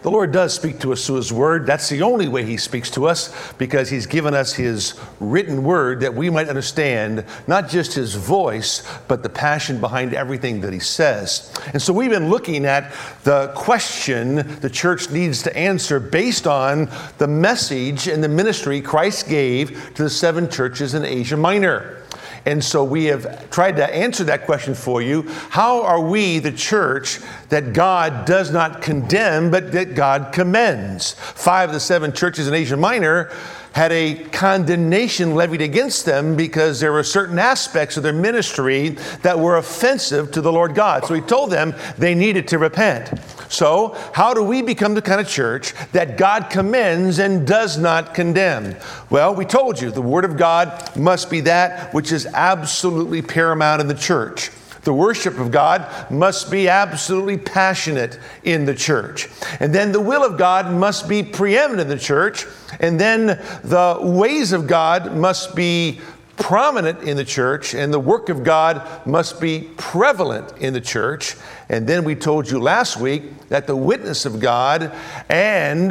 The Lord does speak to us through His Word. That's the only way He speaks to us, because He's given us His written Word that we might understand not just His voice, but the passion behind everything that He says. And so we've been looking at the question the church needs to answer based on the message and the ministry Christ gave to the 7 churches in Asia Minor. And so we have tried to answer that question for you. How are we the church that God does not condemn, but that God commends? 5 of the 7 churches in Asia Minor had a condemnation levied against them because there were certain aspects of their ministry that were offensive to the Lord God. So He told them they needed to repent. So how do we become the kind of church that God commends and does not condemn? Well, we told you the Word of God must be that which is absolutely paramount in the church. The worship of God must be absolutely passionate in the church. And then the will of God must be preeminent in the church. And then the ways of God must be prominent in the church. And the work of God must be prevalent in the church. And then we told you last week that the witness of God and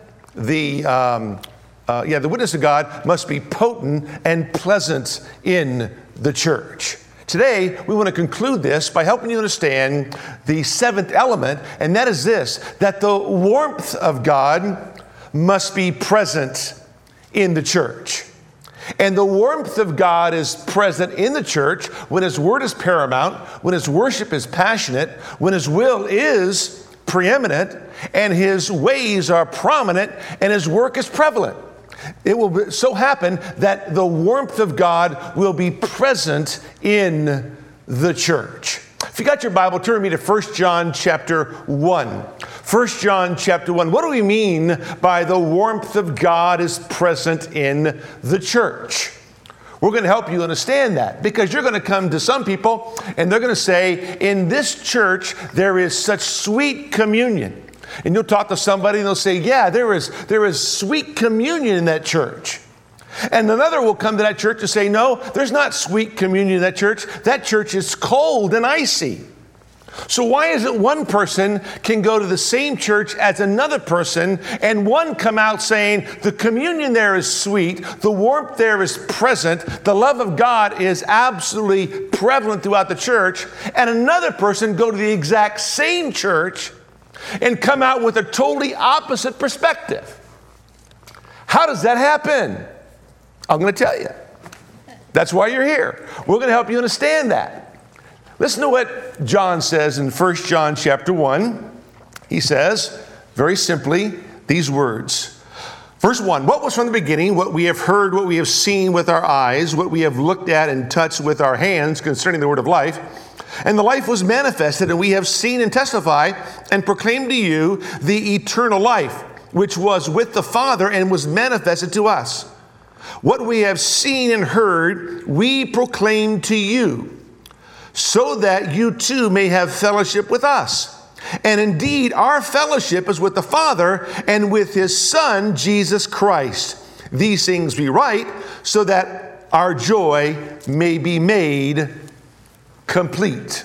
the witness of God must be potent and pleasant in the church. Today, we want to conclude this by helping you understand the 7th element, and that is this, that the warmth of God must be present in the church. And the warmth of God is present in the church when His Word is paramount, when His worship is passionate, when His will is preeminent, and His ways are prominent, and His work is prevalent. It will so happen that the warmth of God will be present in the church. If you got your Bible, turn me to 1 John chapter 1. 1 John chapter 1. What do we mean by the warmth of God is present in the church? We're going to help you understand that, because you're going to come to some people and they're going to say, in this church there is such sweet communion. And you'll talk to somebody and they'll say, yeah, there is sweet communion in that church. And another will come to that church and say, no, there's not sweet communion in that church. That church is cold and icy. So why is it one person can go to the same church as another person and one come out saying the communion there is sweet, the warmth there is present, the love of God is absolutely prevalent throughout the church, and another person go to the exact same church and come out with a totally opposite perspective? How does that happen? I'm going to tell you. That's why you're here. We're going to help you understand that. Listen to what John says in 1 John chapter 1. He says, very simply, these words. Verse 1, what was from the beginning, what we have heard, what we have seen with our eyes, what we have looked at and touched with our hands concerning the word of life. And the life was manifested, and we have seen and testify and proclaim to you the eternal life, which was with the Father and was manifested to us. What we have seen and heard, we proclaim to you, so that you too may have fellowship with us. And indeed, our fellowship is with the Father and with His Son, Jesus Christ. These things we write, so that our joy may be made complete.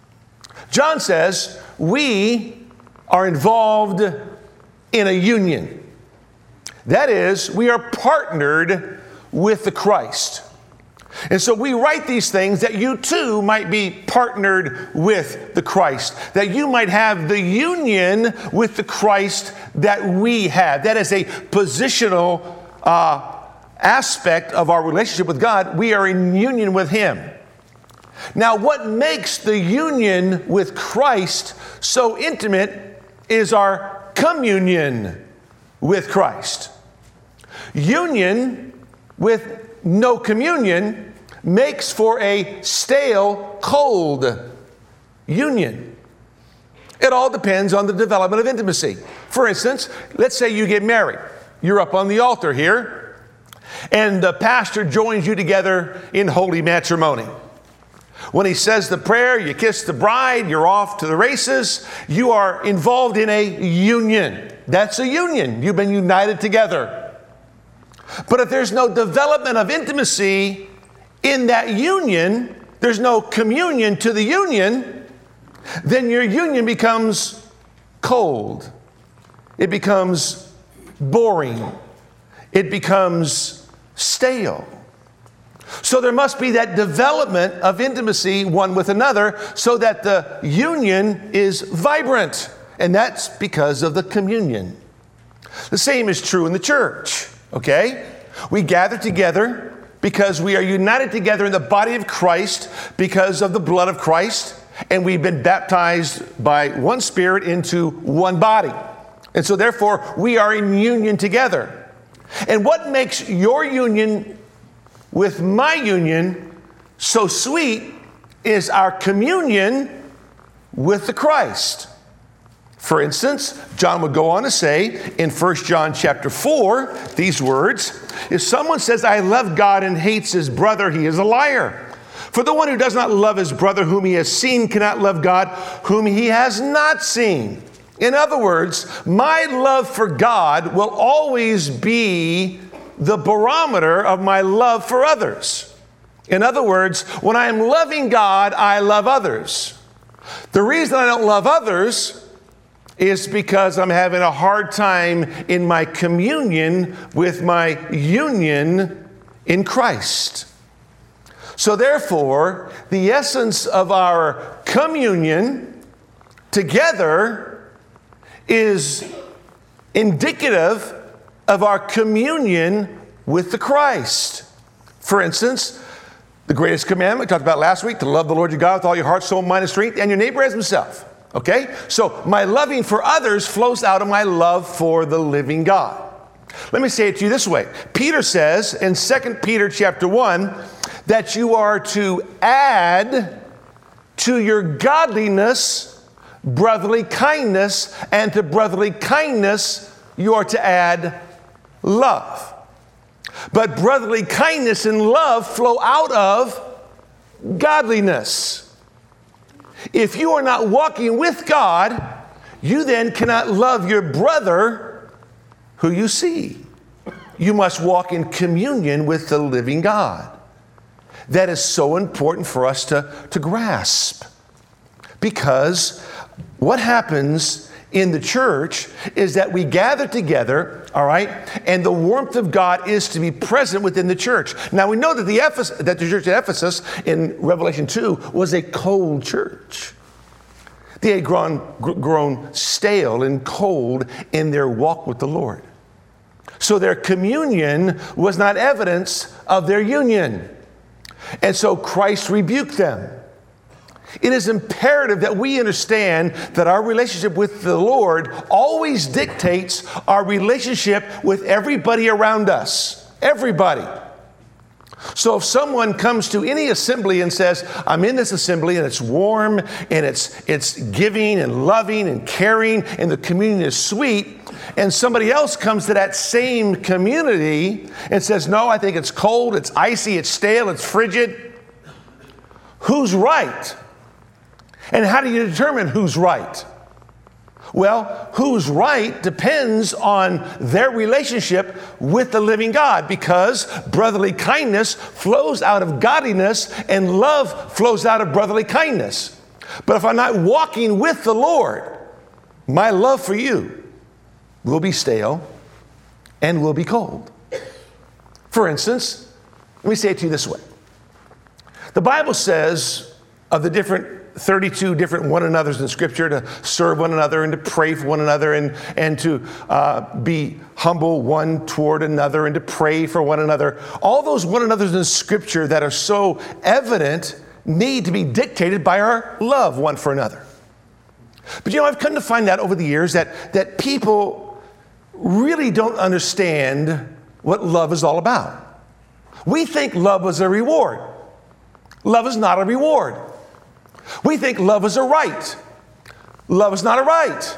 John says we are involved in a union. That is, we are partnered with the Christ. And so we write these things that you too might be partnered with the Christ, that you might have the union with the Christ that we have. That is a positional aspect of our relationship with God. We are in union with Him. Now, what makes the union with Christ so intimate is our communion with Christ. Union with no communion makes for a stale, cold union. It all depends on the development of intimacy. For instance, let's say you get married. You're up on the altar here, and the pastor joins you together in holy matrimony. When he says the prayer, you kiss the bride, you're off to the races. You are involved in a union. That's a union. You've been united together. But if there's no development of intimacy in that union, there's no communion to the union, then your union becomes cold it becomes boring. It becomes stale. So there must be that development of intimacy one with another so that the union is vibrant. And that's because of the communion. The same is true in the church, okay? We gather together because we are united together in the body of Christ because of the blood of Christ, and we've been baptized by one Spirit into one body. And so therefore, we are in union together. And what makes your union with my union so sweet is our communion with the Christ. For instance, John would go on to say in 1 John chapter 4, these words, if someone says, I love God and hates his brother, he is a liar. For the one who does not love his brother whom he has seen cannot love God whom he has not seen. In other words, my love for God will always be the barometer of my love for others. In other words, when I am loving God, I love others. The reason I don't love others is because I'm having a hard time in my communion with my union in Christ. So therefore, the essence of our communion together is indicative of our communion with the Christ. For instance, the greatest commandment we talked about last week, to love the Lord your God with all your heart, soul, mind, and strength, and your neighbor as himself. Okay? So my loving for others flows out of my love for the living God. Let me say it to you this way. Peter says in 2 Peter chapter 1 that you are to add to your godliness brotherly kindness, and to brotherly kindness you are to add love. But brotherly kindness and love flow out of godliness. If you are not walking with God, you then cannot love your brother who you see. You must walk in communion with the living God. That is so important for us to grasp. Because what happens in the church is that we gather together, all right, and the warmth of God is to be present within the church. Now we know that the church at Ephesus in Revelation 2 was a cold church. They had grown stale and cold in their walk with the Lord. So their communion was not evidence of their union. And so Christ rebuked them. It is imperative that we understand that our relationship with the Lord always dictates our relationship with everybody around us. Everybody. So if someone comes to any assembly and says, I'm in this assembly and it's warm and it's giving and loving and caring and the communion is sweet, and somebody else comes to that same community and says, no, I think it's cold, it's icy, it's stale, it's frigid, who's right? And how do you determine who's right? Well, who's right depends on their relationship with the living God, because brotherly kindness flows out of godliness and love flows out of brotherly kindness. But if I'm not walking with the Lord, my love for you will be stale and will be cold. For instance, let me say it to you this way. The Bible says of the 32 different one another's in Scripture, to serve one another and to pray for one another and to be humble one toward another and to pray for one another. All those one another's in Scripture that are so evident need to be dictated by our love one for another. But I've come to find out over the years that people really don't understand what love is all about. We think love is a reward. Love is not a reward. We think love is a right. Love is not a right.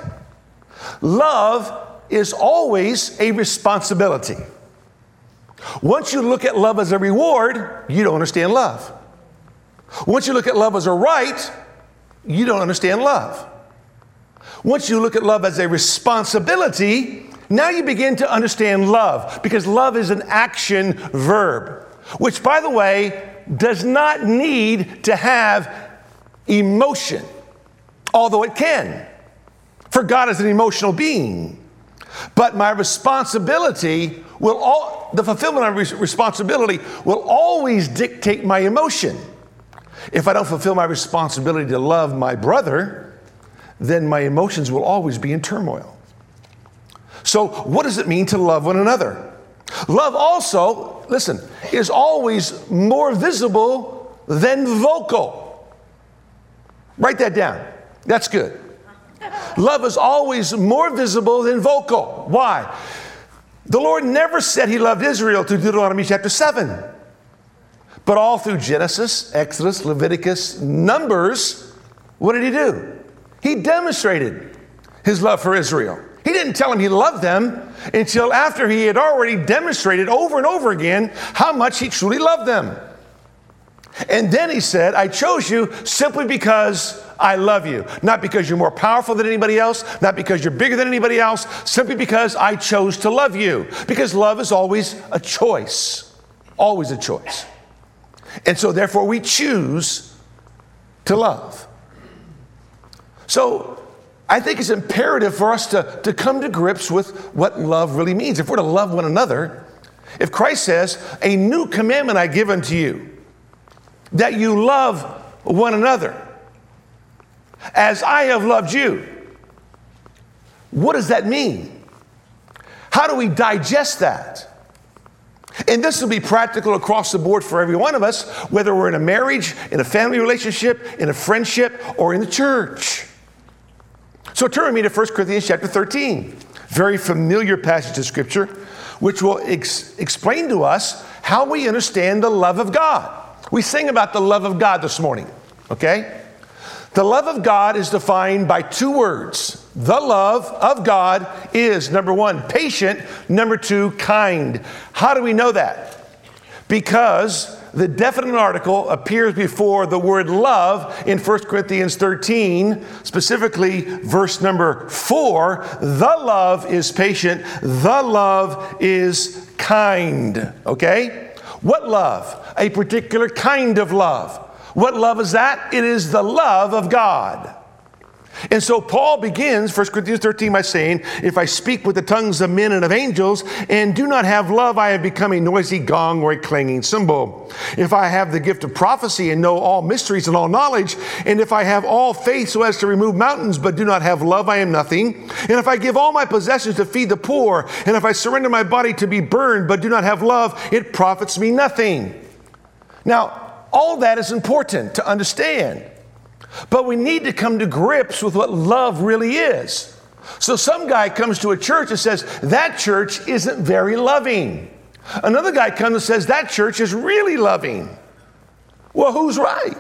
Love is always a responsibility. Once you look at love as a reward, you don't understand love. Once you look at love as a right, you don't understand love. Once you look at love as a responsibility, now you begin to understand love, because love is an action verb, which, by the way, does not need to have emotion, although it can. For God is an emotional being. But my responsibility the fulfillment of responsibility will always dictate my emotion. If I don't fulfill my responsibility to love my brother, then my emotions will always be in turmoil. So what does it mean to love one another? Love also, listen, is always more visible than vocal. Write that down. That's good. Love is always more visible than vocal. Why? The Lord never said he loved Israel through Deuteronomy chapter 7. But all through Genesis, Exodus, Leviticus, Numbers, what did he do? He demonstrated his love for Israel. He didn't tell them he loved them until after he had already demonstrated over and over again how much he truly loved them. And then he said, I chose you simply because I love you. Not because you're more powerful than anybody else, not because you're bigger than anybody else, simply because I chose to love you. Because love is always a choice. Always a choice. And so therefore we choose to love. So I think it's imperative for us to come to grips with what love really means. If we're to love one another, if Christ says, a new commandment I give unto you, that you love one another as I have loved you. What does that mean? How do we digest that? And this will be practical across the board for every one of us, whether we're in a marriage, in a family relationship, in a friendship, or in the church. So turn with me to 1 Corinthians chapter 13. Very familiar passage of Scripture, which will explain to us how we understand the love of God. We sing about the love of God this morning, okay? The love of God is defined by two words. The love of God is, number one, patient, number two, kind. How do we know that? Because the definite article appears before the word love in 1 Corinthians 13, specifically verse number 4. The love is patient. The love is kind, okay? What love? A particular kind of love. What love is that? It is the love of God. And so Paul begins 1 Corinthians 13 by saying, if I speak with the tongues of men and of angels and do not have love, I have become a noisy gong or a clanging cymbal. If I have the gift of prophecy and know all mysteries and all knowledge, and if I have all faith so as to remove mountains but do not have love, I am nothing. And if I give all my possessions to feed the poor, and if I surrender my body to be burned but do not have love, it profits me nothing. Now, all that is important to understand. But we need to come to grips with what love really is. So some guy comes to a church and says, that church isn't very loving. Another guy comes and says, that church is really loving. Well, who's right?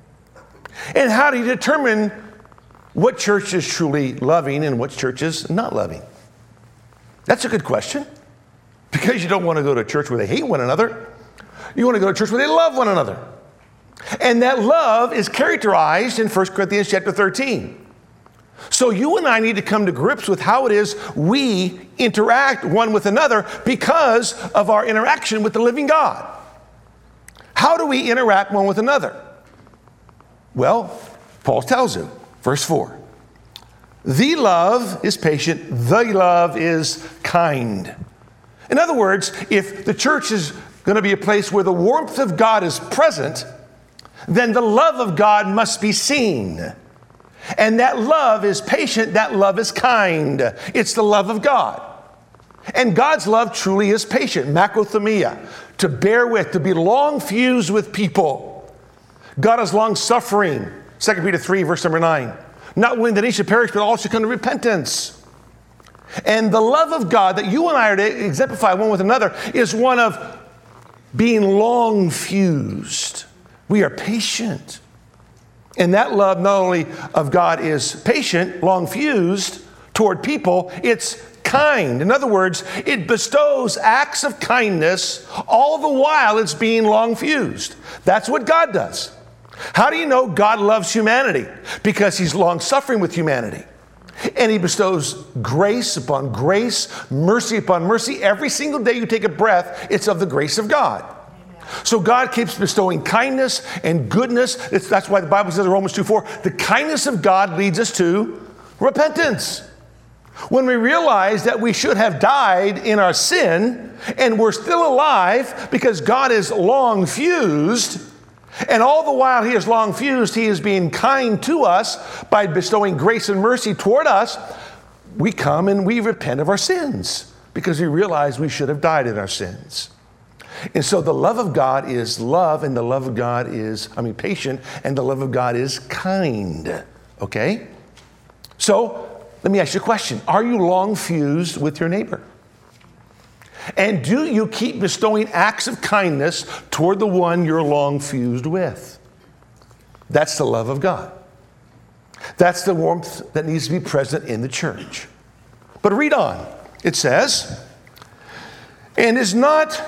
And how do you determine what church is truly loving and what church is not loving? That's a good question. Because you don't want to go to a church where they hate one another. You want to go to a church where they love one another. And that love is characterized in 1 Corinthians chapter 13. So you and I need to come to grips with how it is we interact one with another because of our interaction with the living God. How do we interact one with another? Well, Paul tells you, verse 4. The love is patient, the love is kind. In other words, if the church is going to be a place where the warmth of God is present, then the love of God must be seen. And that love is patient, that love is kind. It's the love of God. And God's love truly is patient, makrothumia, to bear with, to be long fused with people. God is long suffering, 2 Peter 3, verse number 9. Not willing that he should perish, but all should come to repentance. And the love of God that you and I are to exemplify one with another is one of being long fused. We are patient. And that love not only of God is patient, long fused toward people, it's kind. In other words, it bestows acts of kindness all the while it's being long fused. That's what God does. How do you know God loves humanity? Because he's long suffering with humanity. And he bestows grace upon grace, mercy upon mercy. Every single day you take a breath, it's of the grace of God. So God keeps bestowing kindness and goodness. That's why the Bible says in Romans 2:4, the kindness of God leads us to repentance. When we realize that we should have died in our sin and we're still alive because God is long fused, and all the while He is long fused, He is being kind to us by bestowing grace and mercy toward us, we come and we repent of our sins because we realize we should have died in our sins. And so the love of God is love, and the love of God is, patient, and the love of God is kind. Okay? So, let me ask you a question. Are you long fused with your neighbor? And do you keep bestowing acts of kindness toward the one you're long fused with? That's the love of God. That's the warmth that needs to be present in the church. But read on. It says, and is not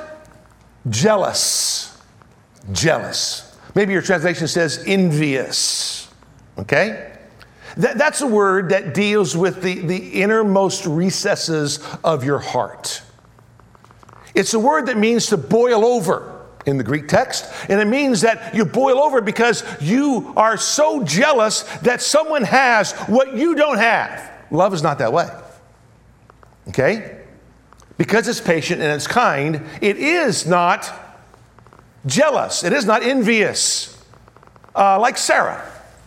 jealous. Jealous. Maybe your translation says envious. Okay? That's a word that deals with the innermost recesses of your heart. It's a word that means to boil over in the Greek text. And it means that you boil over because you are so jealous that someone has what you don't have. Love is not that way. Okay? Because it's patient and it's kind, it is not jealous. It is not envious. Like Sarah.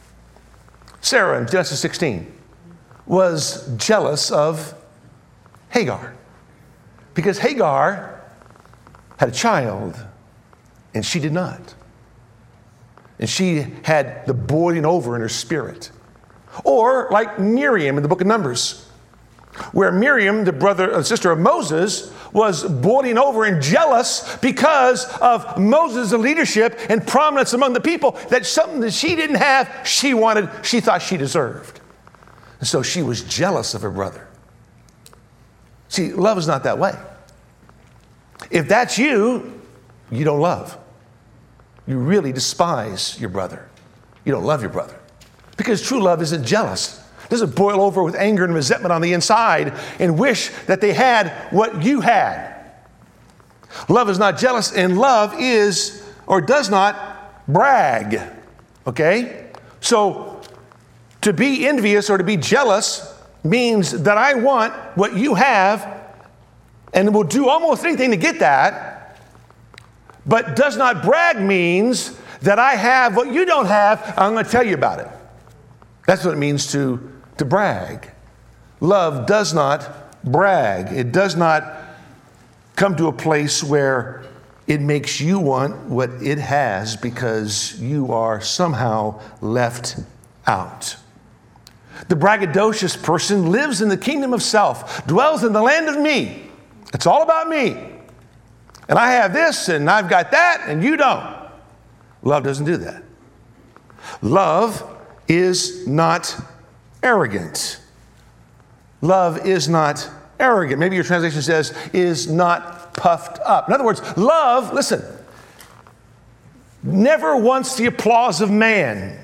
Sarah in Genesis 16 was jealous of Hagar because Hagar had a child and she did not. And she had the boiling over in her spirit. Or like Miriam in the book of Numbers, where Miriam, the sister of Moses, was boiling over and jealous because of Moses' leadership and prominence among the people, that something that she didn't have, she thought she deserved. And so she was jealous of her brother. See, love is not that way. If that's you, you don't love. You really despise your brother. You don't love your brother. Because true love isn't jealous. Doesn't boil over with anger and resentment on the inside and wish that they had what you had. Love is not jealous, and love is or does not brag. Okay? So to be envious or to be jealous means that I want what you have and will do almost anything to get that. But does not brag means that I have what you don't have. I'm going to tell you about it. That's what it means to brag. Love does not brag. It does not come to a place where it makes you want what it has because you are somehow left out. The braggadocious person lives in the kingdom of self, dwells in the land of me. It's all about me. And I have this and I've got that and you don't. Love doesn't do that. Love is not arrogant. Love is not arrogant. Maybe your translation says, is not puffed up. In other words, love, listen, never wants the applause of man.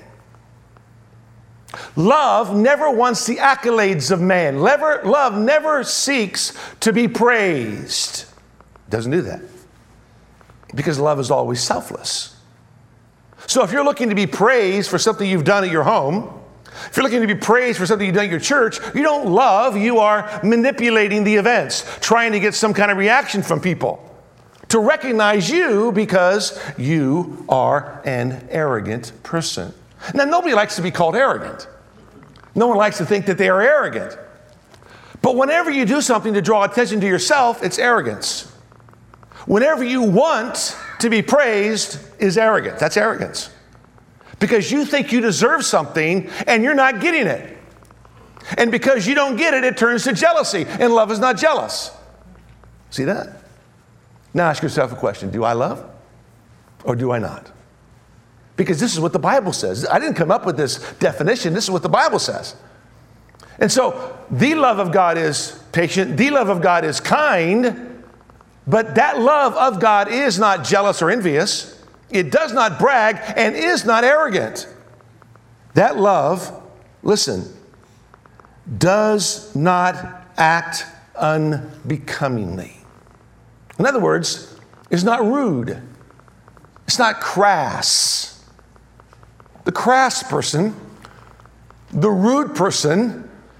Love never wants the accolades of man. Love never seeks to be praised. Doesn't do that. Because love is always selfless. So if you're looking to be praised for something you've done at your home, if you're looking to be praised for something you've done at your church, you don't love, you are manipulating the events, trying to get some kind of reaction from people to recognize you because you are an arrogant person. Now, nobody likes to be called arrogant. No one likes to think that they are arrogant. But whenever you do something to draw attention to yourself, it's arrogance. Whenever you want to be praised is arrogance. That's arrogance. Because you think you deserve something and you're not getting it. And because you don't get it, it turns to jealousy. And love is not jealous. See that? Now ask yourself a question. Do I love or do I not? Because this is what the Bible says. I didn't come up with this definition. This is what the Bible says. And so the love of God is patient. The love of God is kind. But that love of God is not jealous or envious. It does not brag and is not arrogant. That love, listen, does not act unbecomingly. In other words, it's not rude. It's not crass. The crass person, the rude person,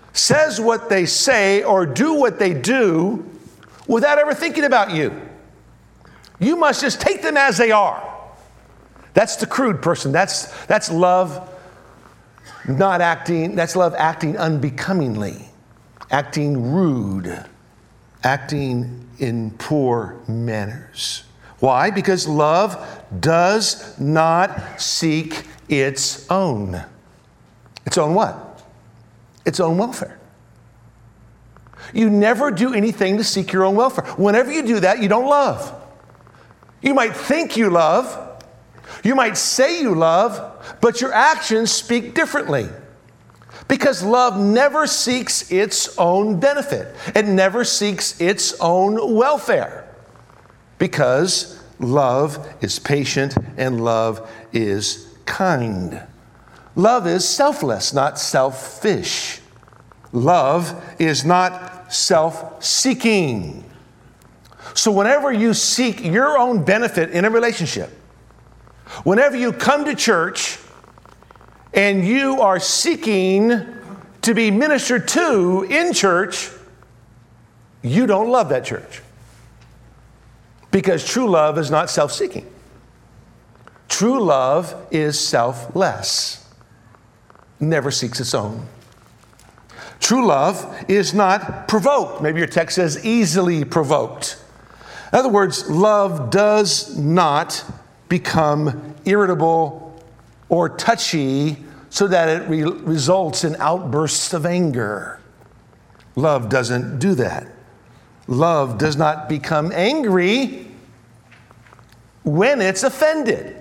says what they say or do what they do without ever thinking about you. You must just take them as they are. That's the crude person. That's love not acting, that's love acting unbecomingly, acting rude, acting in poor manners. Why? Because love does not seek its own. Its own what? Its own welfare. You never do anything to seek your own welfare. Whenever you do that, you don't love. You might think you love, you might say you love, but your actions speak differently. Because love never seeks its own benefit. It never seeks its own welfare. Because love is patient and love is kind. Love is selfless, not selfish. Love is not self-seeking. So whenever you seek your own benefit in a relationship, whenever you come to church and you are seeking to be ministered to in church, you don't love that church. Because true love is not self-seeking. True love is selfless, never seeks its own. True love is not provoked. Maybe your text says easily provoked. In other words, love does not become irritable or touchy so that it results in outbursts of anger. Love doesn't do that. Love does not become angry when it's offended.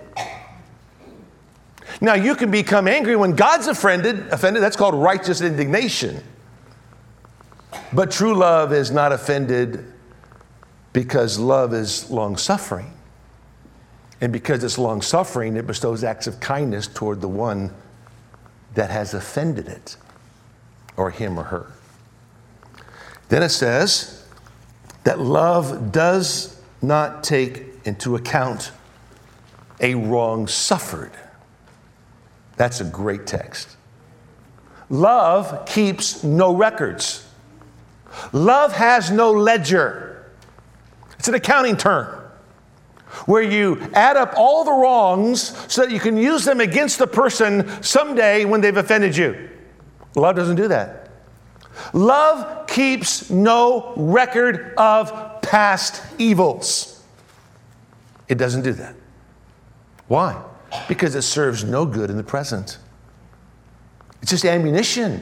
Now, you can become angry when God's offended. That's called righteous indignation. But true love is not offended because love is long-suffering. And because it's long-suffering, it bestows acts of kindness toward the one that has offended it, or him or her. Then it says that love does not take into account a wrong suffered. That's a great text. Love keeps no records. Love has no ledger. It's an accounting term where you add up all the wrongs so that you can use them against the person someday when they've offended you. Love doesn't do that. Love keeps no record of past evils. It doesn't do that. Why? Because it serves no good in the present. It's just ammunition.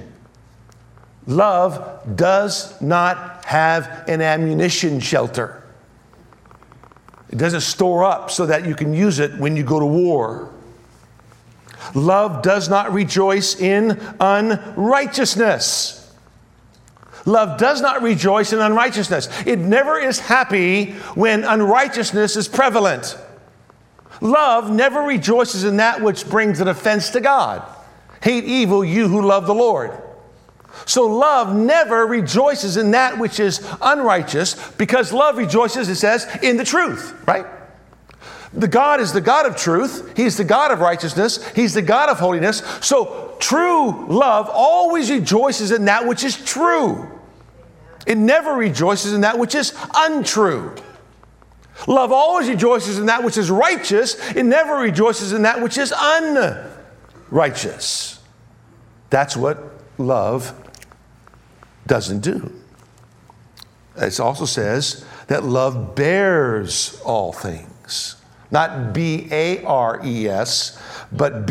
Love does not have an ammunition shelter. It doesn't store up so that you can use it when you go to war. Love does not rejoice in unrighteousness. Love does not rejoice in unrighteousness. It never is happy when unrighteousness is prevalent. Love never rejoices in that which brings an offense to God. Hate evil, you who love the Lord. So love never rejoices in that which is unrighteous, because love rejoices, it says, in the truth, right? The God is the God of truth. He's the God of righteousness. He's the God of holiness. So true love always rejoices in that which is true. It never rejoices in that which is untrue. Love always rejoices in that which is righteous. It never rejoices in that which is unrighteous. That's what love doesn't do. It also says that love bears all things. Not B-A-R-E-S, but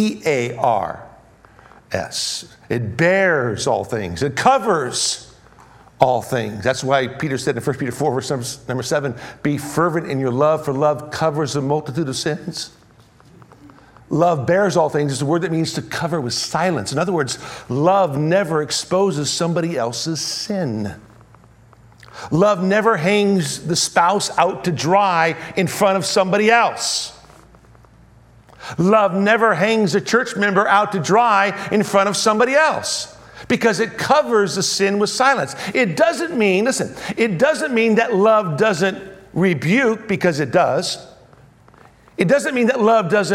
B-E-A-R-S. It bears all things. It covers all things. That's why Peter said in 1 Peter 4, verse number 7, be fervent in your love, for love covers a multitude of sins. Love bears all things is a word that means to cover with silence. In other words, love never exposes somebody else's sin. Love never hangs the spouse out to dry in front of somebody else. Love never hangs a church member out to dry in front of somebody else, because it covers the sin with silence. It doesn't mean, listen, it doesn't mean that love doesn't rebuke, because it does. It doesn't mean that love doesn't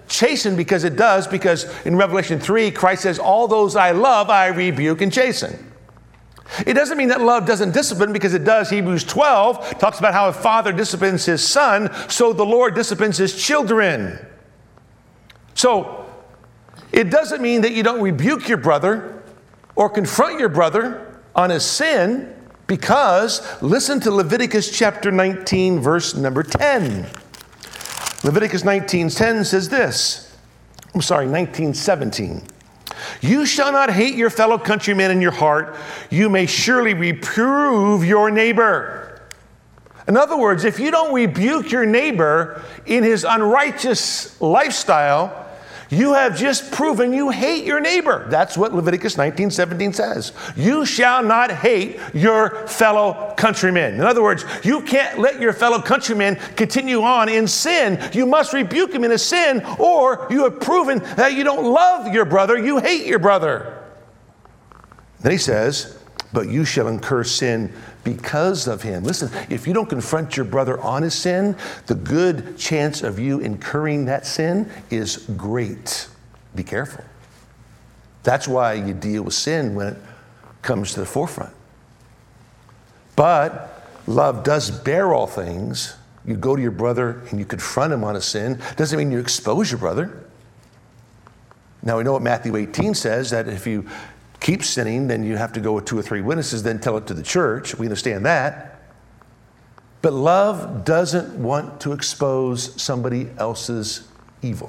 chasten because it does, because in Revelation 3, Christ says, all those I love, I rebuke and chasten. It doesn't mean that love doesn't discipline, because it does. Hebrews 12 talks about how a father disciplines his son, so the Lord disciplines his children. So it doesn't mean that you don't rebuke your brother or confront your brother on his sin, because listen to Leviticus chapter 19, verse number 10. Leviticus 19:10 says this. 19:17. You shall not hate your fellow countrymen in your heart. You may surely reprove your neighbor. In other words, if you don't rebuke your neighbor in his unrighteous lifestyle, you have just proven you hate your neighbor. That's what Leviticus 19:17 says. You shall not hate your fellow countrymen. In other words, you can't let your fellow countrymen continue on in sin. You must rebuke him in his sin, or you have proven that you don't love your brother, you hate your brother. Then he says, but you shall incur sin because of him. Listen, if you don't confront your brother on his sin, the good chance of you incurring that sin is great. Be careful. That's why you deal with sin when it comes to the forefront. But love does bear all things. You go to your brother and you confront him on a sin. Doesn't mean you expose your brother. Now we know what Matthew 18 says, that if you keep sinning, then you have to go with 2 or 3 witnesses, then tell it to the church. We understand that. But love doesn't want to expose somebody else's evil.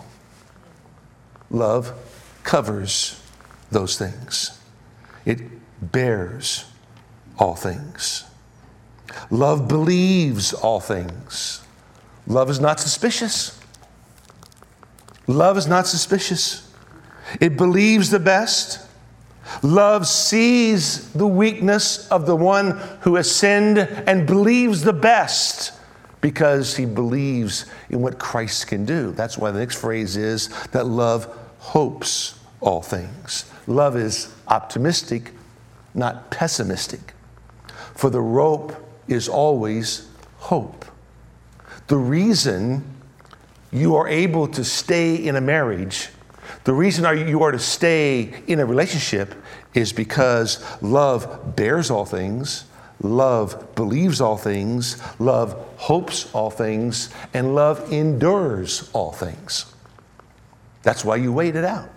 Love covers those things. It bears all things. Love believes all things. Love is not suspicious. Love is not suspicious. It believes the best. Love sees the weakness of the one who has sinned and believes the best, because he believes in what Christ can do. That's why the next phrase is that love hopes all things. Love is optimistic, not pessimistic. For the rope is always hope. The reason you are able to stay in a marriage, the reason you are to stay in a relationship, is because love bears all things, love believes all things, love hopes all things, and love endures all things. That's why you wait it out.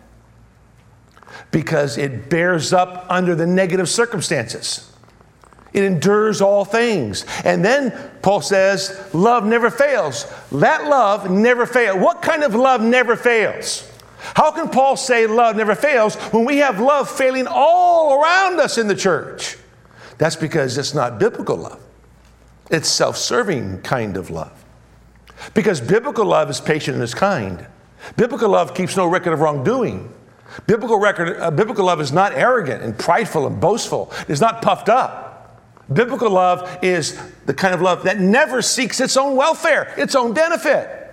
Because it bears up under the negative circumstances. It endures all things. And then Paul says, love never fails. That love never fails. What kind of love never fails? How can Paul say love never fails when we have love failing all around us in the church? That's because it's not biblical love. It's self-serving kind of love. Because biblical love is patient and is kind. Biblical love keeps no record of wrongdoing. Biblical love is not arrogant and prideful and boastful. It's not puffed up. Biblical love is the kind of love that never seeks its own welfare, its own benefit.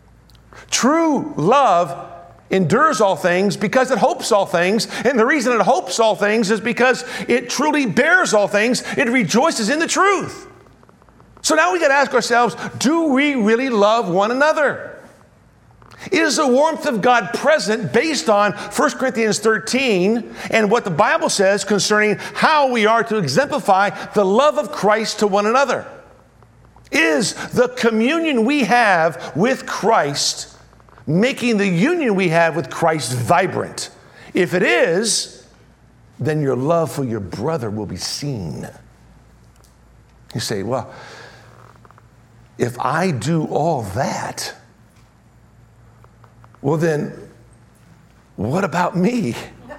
True love endures all things because it hopes all things. And the reason it hopes all things is because it truly bears all things. It rejoices in the truth. So now we got to ask ourselves, do we really love one another? Is the warmth of God present based on 1 Corinthians 13 and what the Bible says concerning how we are to exemplify the love of Christ to one another? Is the communion we have with Christ making the union we have with Christ vibrant? If it is, then your love for your brother will be seen. You say, well, if I do all that, well then, what about me?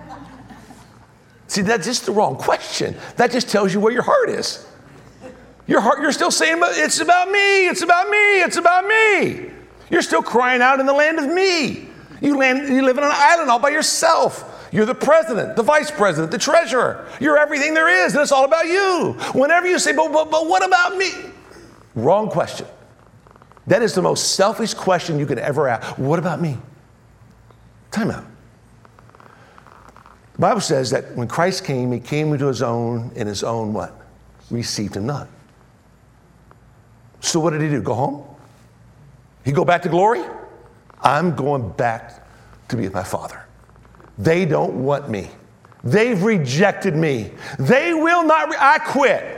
See, that's just the wrong question. That just tells you where your heart is. Your heart, you're still saying, it's about me, it's about me, it's about me. You're still crying out in the land of me. You live on an island all by yourself. You're the president, the vice president, the treasurer. You're everything there is, and it's all about you. Whenever you say, but what about me? Wrong question. That is the most selfish question you could ever ask. What about me? Time out. The Bible says that when Christ came, he came into his own, and his own what? Received him not. So what did he do? Go home? He go back to glory? I'm going back to be with my Father. They don't want me. They've rejected me. They will not, I quit.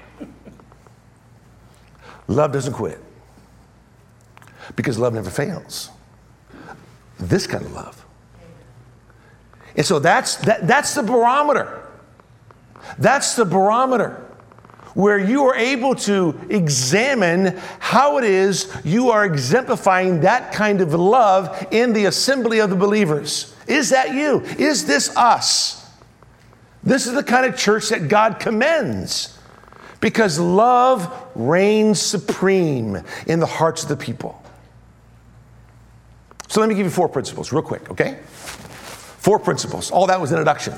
Love doesn't quit. Because love never fails. This kind of love. And so that's the barometer. That's the barometer where you are able to examine how it is you are exemplifying that kind of love in the assembly of the believers. Is that you? Is this us? This is the kind of church that God commends, because love reigns supreme in the hearts of the people. So let me give you 4 principles real quick, okay? 4 principles. All that was introduction.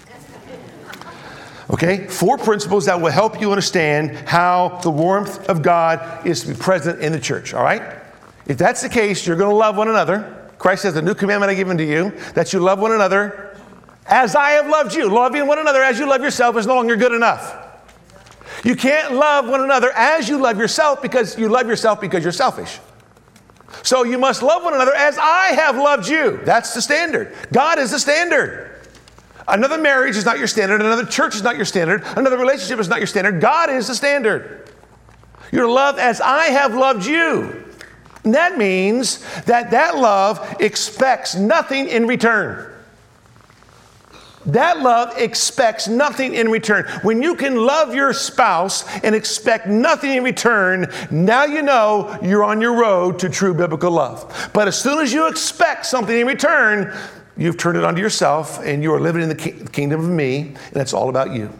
Okay? 4 principles that will help you understand how the warmth of God is to be present in the church, all right? If that's the case, you're going to love one another. Christ says, the new commandment I give unto you, that you love one another as I have loved you. Loving one another as you love yourself is no longer good enough. You can't love one another as you love yourself because you're selfish. So you must love one another as I have loved you. That's the standard. God is the standard. Another marriage is not your standard. Another church is not your standard. Another relationship is not your standard. God is the standard. You're to love as I have loved you. And that means that love expects nothing in return. That love expects nothing in return. When you can love your spouse and expect nothing in return, now you know you're on your road to true biblical love. But as soon as you expect something in return, you've turned it onto yourself and you are living in the kingdom of me, and it's all about you.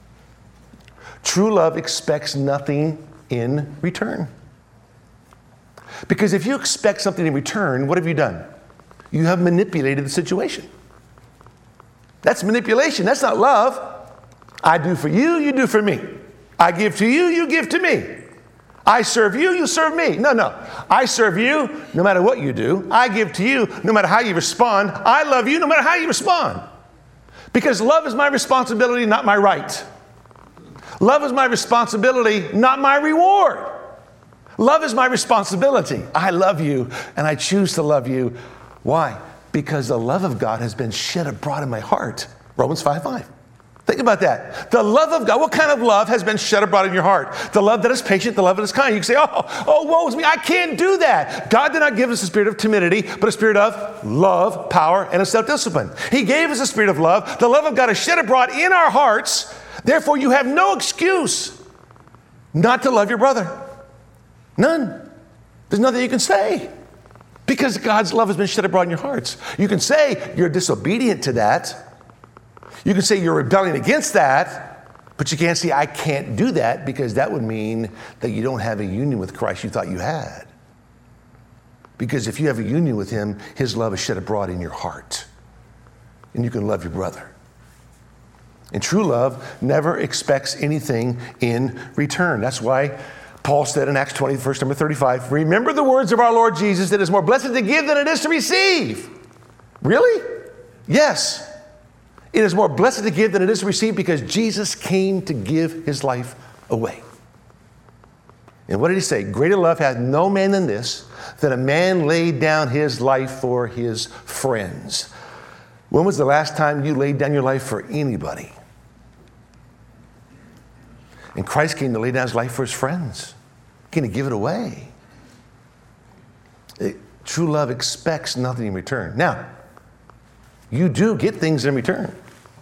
True love expects nothing in return. Because if you expect something in return, what have you done? You have manipulated the situation. That's manipulation. That's not love. I do for you, you do for me. I give to you, you give to me. I serve you, you serve me. No. I serve you no matter what you do. I give to you no matter how you respond. I love you no matter how you respond. Because love is my responsibility, not my right. Love is my responsibility, not my reward. Love is my responsibility. I love you and I choose to love you. Why? Because the love of God has been shed abroad in my heart. Romans 5:5. Think about that. The love of God, what kind of love has been shed abroad in your heart? The love that is patient, the love that is kind. You can say, woe is me, I can't do that. God did not give us a spirit of timidity, but a spirit of love, power, and a self-discipline. He gave us a spirit of love. The love of God is shed abroad in our hearts. Therefore, you have no excuse not to love your brother. None. There's nothing you can say. Because God's love has been shed abroad in your hearts. You can say you're disobedient to that. You can say you're rebelling against that. But you can't say, I can't do that, because that would mean that you don't have a union with Christ you thought you had. Because if you have a union with him, his love is shed abroad in your heart. And you can love your brother. And true love never expects anything in return. That's why Paul said in Acts 20, verse number 35, remember the words of our Lord Jesus, that it is more blessed to give than it is to receive. Really? Yes. It is more blessed to give than it is to receive, because Jesus came to give his life away. And what did he say? Greater love hath no man than this, that a man laid down his life for his friends. When was the last time you laid down your life for anybody? And Christ came to lay down his life for his friends. He came to give it away. True love expects nothing in return. Now, you do get things in return.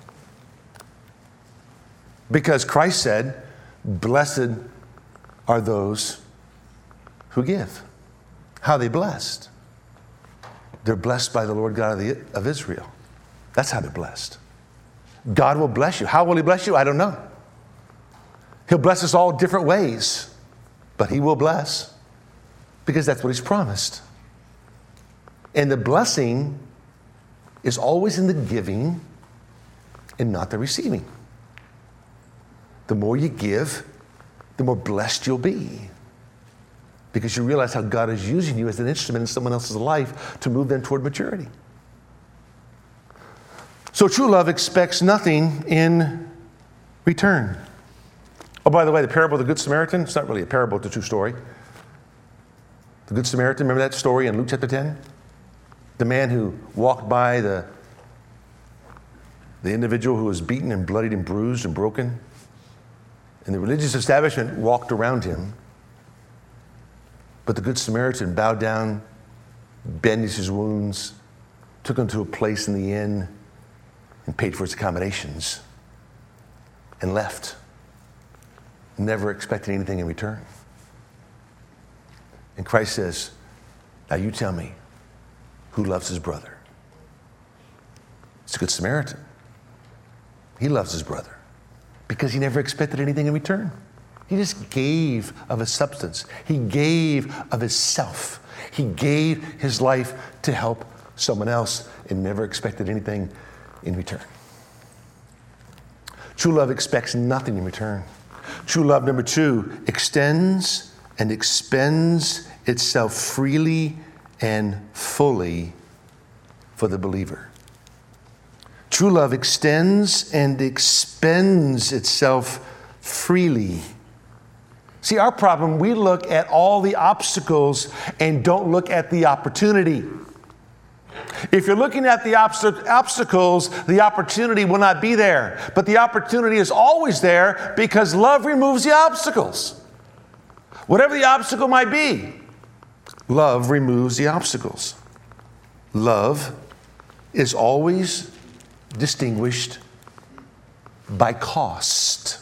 Because Christ said, blessed are those who give. How are they blessed? They're blessed by the Lord God of Israel. That's how they're blessed. God will bless you. How will he bless you? I don't know. He'll bless us all different ways, but he will bless, because that's what he's promised. And the blessing is always in the giving and not the receiving. The more you give, the more blessed you'll be, because you realize how God is using you as an instrument in someone else's life to move them toward maturity. So true love expects nothing in return. Oh, by the way, the parable of the Good Samaritan, it's not really a parable, it's a true story. The Good Samaritan, remember that story in Luke chapter 10? The man who walked by the individual who was beaten and bloodied and bruised and broken, and the religious establishment walked around him. But the Good Samaritan bowed down, bandaged his wounds, took him to a place in the inn, and paid for his accommodations, and left, never expecting anything in return. And Christ says, now you tell me, who loves his brother? It's the Good Samaritan. He loves his brother because he never expected anything in return. He just gave of his substance. He gave of his self. He gave his life to help someone else and never expected anything in return. True love expects nothing in return. True love, number 2, extends and expends itself freely and fully for the believer. True love extends and expends itself freely. See, our problem, we look at all the obstacles and don't look at the opportunity. If you're looking at the obstacles, the opportunity will not be there. But the opportunity is always there because love removes the obstacles. Whatever the obstacle might be, love removes the obstacles. Love is always distinguished by cost.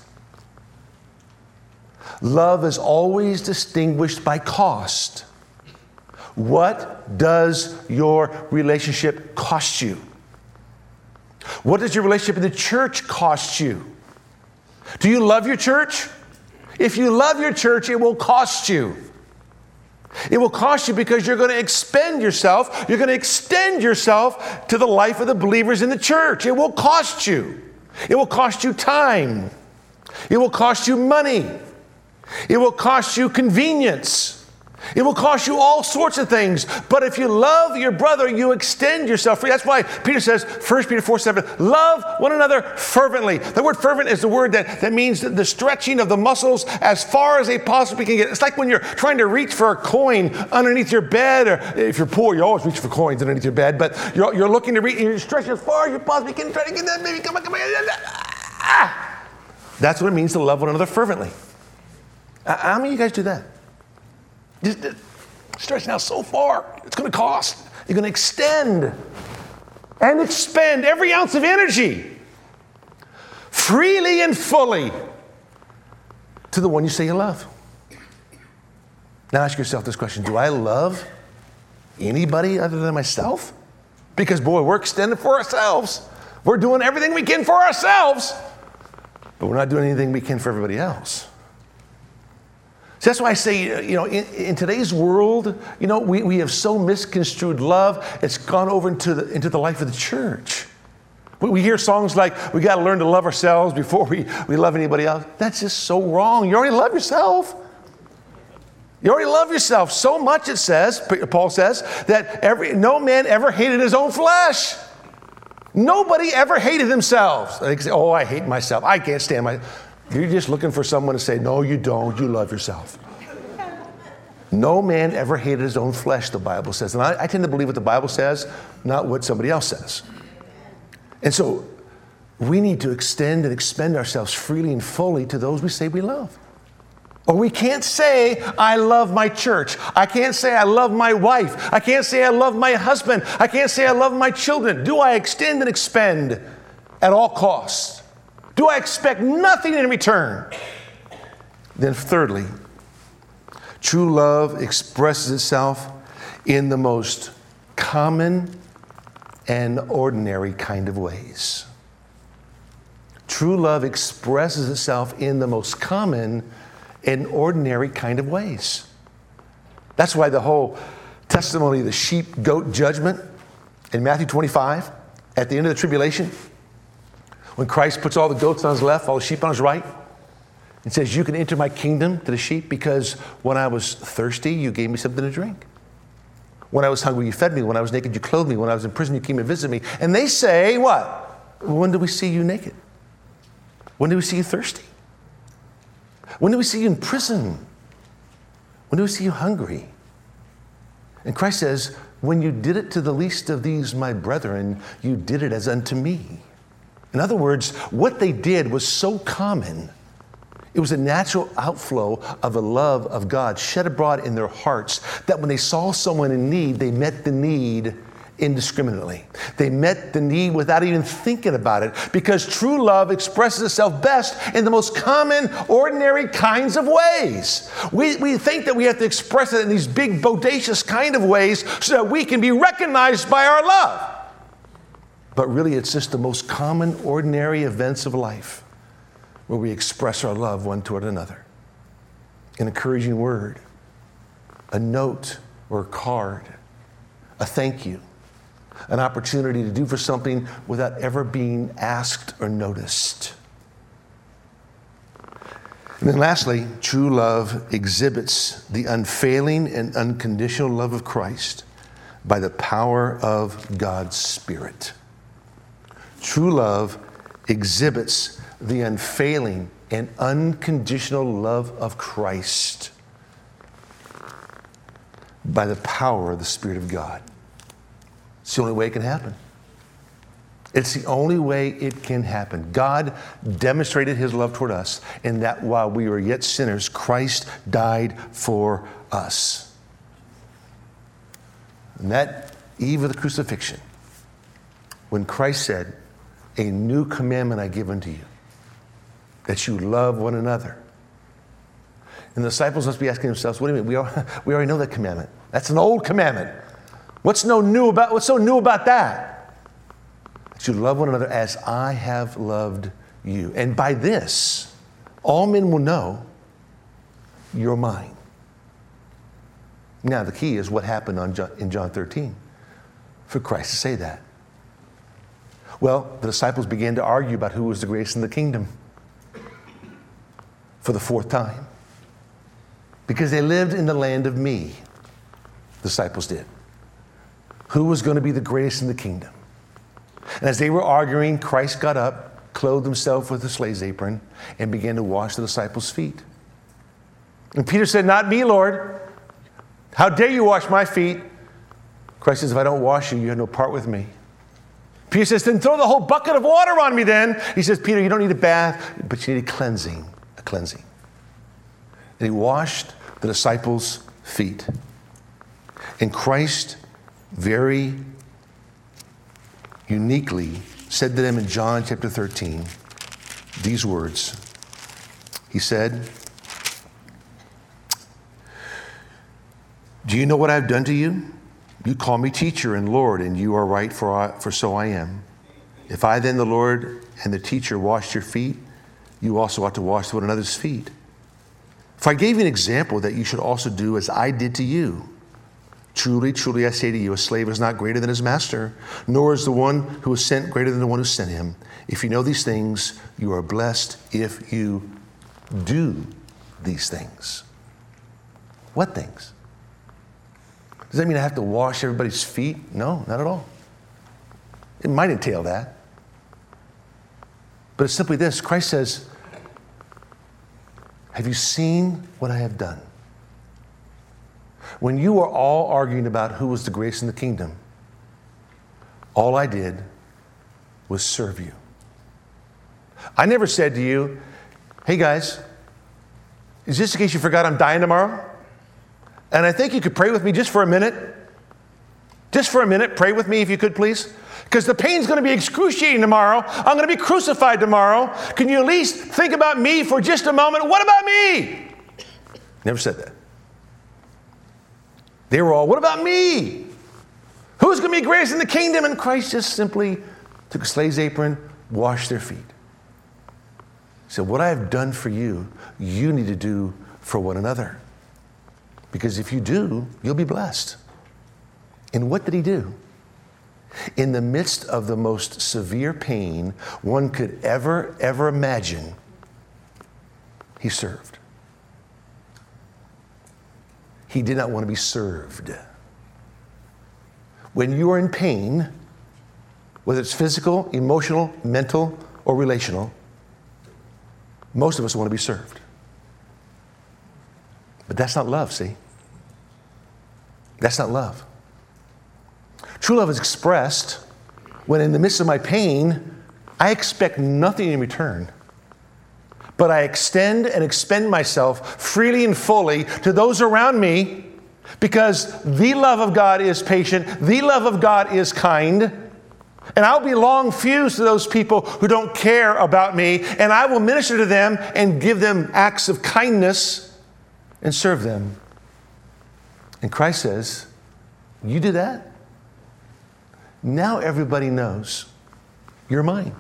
Love is always distinguished by cost. What does your relationship cost you? What does your relationship in the church cost you? Do you love your church? If you love your church, it will cost you. It will cost you because you're going to expend yourself. You're going to extend yourself to the life of the believers in the church. It will cost you. It will cost you time. It will cost you money. It will cost you convenience. It will cost you all sorts of things. But if you love your brother, you extend yourself free. That's why Peter says, 1 Peter 4:7, love one another fervently. The word fervent is the word that means the stretching of the muscles as far as they possibly can get. It's like when you're trying to reach for a coin underneath your bed, or if you're poor, you always reach for coins underneath your bed, but you're looking to reach, and you're stretching as far as you possibly can, trying to get that, maybe come on. Ah! That's what it means to love one another fervently. How many of you guys do that? Just stretching out so far, it's going to cost. You're going to extend and expend every ounce of energy freely and fully to the one you say you love. Now ask yourself this question: do I love anybody other than myself? Because boy, we're extending for ourselves. We're doing everything we can for ourselves, but we're not doing anything we can for everybody else. So that's why I say, in today's world, we have so misconstrued love. It's gone over into the life of the church. We hear songs like, we got to learn to love ourselves before we love anybody else. That's just so wrong. You already love yourself. You already love yourself so much, it says, Paul says, that no man ever hated his own flesh. Nobody ever hated themselves. They say, I hate myself. I can't stand myself. You're just looking for someone to say, no, you don't. You love yourself. No man ever hated his own flesh, the Bible says. And I tend to believe what the Bible says, not what somebody else says. And so we need to extend and expend ourselves freely and fully to those we say we love. Or we can't say, I love my church. I can't say I love my wife. I can't say I love my husband. I can't say I love my children. Do I extend and expend at all costs? Do I expect nothing in return? Then thirdly, true love expresses itself in the most common and ordinary kind of ways. True love expresses itself in the most common and ordinary kind of ways. That's why the whole testimony of the sheep-goat judgment in Matthew 25, at the end of the tribulation, when Christ puts all the goats on his left, all the sheep on his right, and says, you can enter my kingdom to the sheep because when I was thirsty, you gave me something to drink. When I was hungry, you fed me. When I was naked, you clothed me. When I was in prison, you came and visited me. And they say, what? When did we see you naked? When did we see you thirsty? When did we see you in prison? When did we see you hungry? And Christ says, when you did it to the least of these, my brethren, you did it as unto me. In other words, what they did was so common. It was a natural outflow of the love of God shed abroad in their hearts that when they saw someone in need, they met the need indiscriminately. They met the need without even thinking about it, because true love expresses itself best in the most common, ordinary kinds of ways. We think that we have to express it in these big, bodacious kind of ways so that we can be recognized by our love. But really, it's just the most common, ordinary events of life where we express our love one toward another. An encouraging word, a note or a card, a thank you, an opportunity to do for something without ever being asked or noticed. And then lastly, true love exhibits the unfailing and unconditional love of Christ by the power of God's Spirit. True love exhibits the unfailing and unconditional love of Christ by the power of the Spirit of God. It's the only way it can happen. It's the only way it can happen. God demonstrated his love toward us in that while we were yet sinners, Christ died for us. And that eve of the crucifixion, when Christ said, "A new commandment I give unto you, that you love one another." And the disciples must be asking themselves, what do you mean? We already know that commandment. That's an old commandment. What's so new about that? That you love one another as I have loved you. And by this, all men will know you're mine. Now, the key is what happened in John 13 for Christ to say that. Well, the disciples began to argue about who was the greatest in the kingdom for the fourth time. Because they lived in the land of me, the disciples did. Who was going to be the greatest in the kingdom? And as they were arguing, Christ got up, clothed himself with a slave's apron, and began to wash the disciples' feet. And Peter said, "Not me, Lord. How dare you wash my feet?" Christ says, "If I don't wash you, you have no part with me." Peter says, "Then throw the whole bucket of water on me then." He says, "Peter, you don't need a bath, but you need a cleansing. And he washed the disciples' feet. And Christ very uniquely said to them in John chapter 13 these words. He said, "Do you know what I've done to you? You call me teacher and Lord, and you are right, for so I am. If I then, the Lord and the teacher, washed your feet, you also ought to wash one another's feet. If I gave you an example that you should also do as I did to you. Truly, truly, I say to you, a slave is not greater than his master, nor is the one who is sent greater than the one who sent him. If you know these things, you are blessed if you do these things." What things? Does that mean I have to wash everybody's feet? No, not at all. It might entail that. But it's simply this. Christ says, "Have you seen what I have done?" When you were all arguing about who was the greatest in the kingdom, all I did was serve you. I never said to you, "Hey guys, is this in case you forgot I'm dying tomorrow? And I think you could pray with me just for a minute. Just for a minute, pray with me if you could, please. Because the pain's going to be excruciating tomorrow. I'm going to be crucified tomorrow. Can you at least think about me for just a moment? What about me?" Never said that. They were all, "What about me? Who's going to be greatest in the kingdom?" And Christ just simply took a slave's apron, washed their feet. He said, "What I have done for you, you need to do for one another. Because if you do, you'll be blessed." And what did he do? In the midst of the most severe pain one could ever imagine, he served. He did not want to be served. When you are in pain, whether it's physical, emotional, mental, or relational, most of us want to be served. But that's not love, see? That's not love. True love is expressed when in the midst of my pain, I expect nothing in return. But I extend and expend myself freely and fully to those around me because the love of God is patient, the love of God is kind, and I'll be long fused to those people who don't care about me, and I will minister to them and give them acts of kindness and serve them. And Christ says, you do that? Now everybody knows you're mine.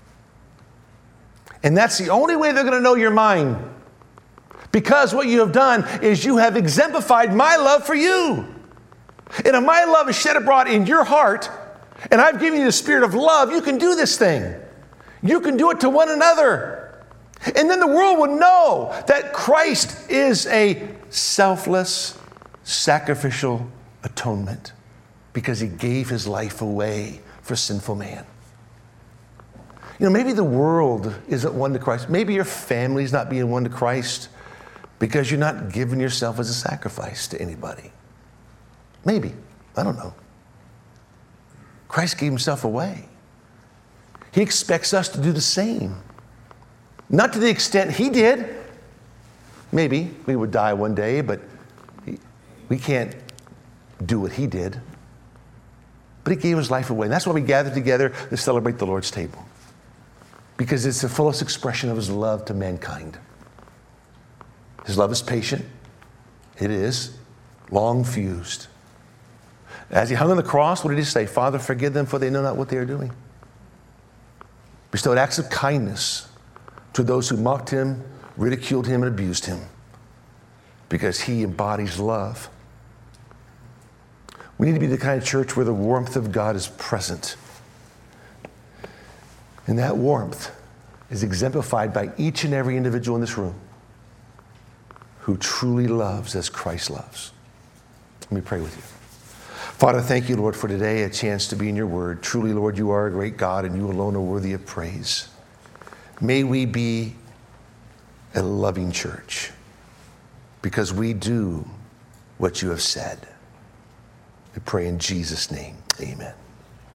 And that's the only way they're going to know you're mine. Because what you have done is you have exemplified my love for you. And if my love is shed abroad in your heart, and I've given you the spirit of love, you can do this thing. You can do it to one another. And then the world will know that Christ is a selfless, sacrificial atonement because he gave his life away for sinful man. You know, maybe the world isn't one to Christ. Maybe your family's not being one to Christ because you're not giving yourself as a sacrifice to anybody. Maybe. I don't know. Christ gave himself away. He expects us to do the same. Not to the extent he did. Maybe we would die one day, but we can't do what he did. But he gave his life away. And that's why we gather together to celebrate the Lord's table. Because it's the fullest expression of his love to mankind. His love is patient. It is long fused. As he hung on the cross, what did he say? Father, forgive them, for they know not what they are doing. Bestowed acts of kindness to those who mocked him, ridiculed him, and abused him. Because he embodies love. We need to be the kind of church where the warmth of God is present. And that warmth is exemplified by each and every individual in this room who truly loves as Christ loves. Let me pray with you. Father, thank you, Lord, for today, a chance to be in your word. Truly, Lord, you are a great God and you alone are worthy of praise. May we be a loving church because we do what you have said. We pray in Jesus' name. Amen.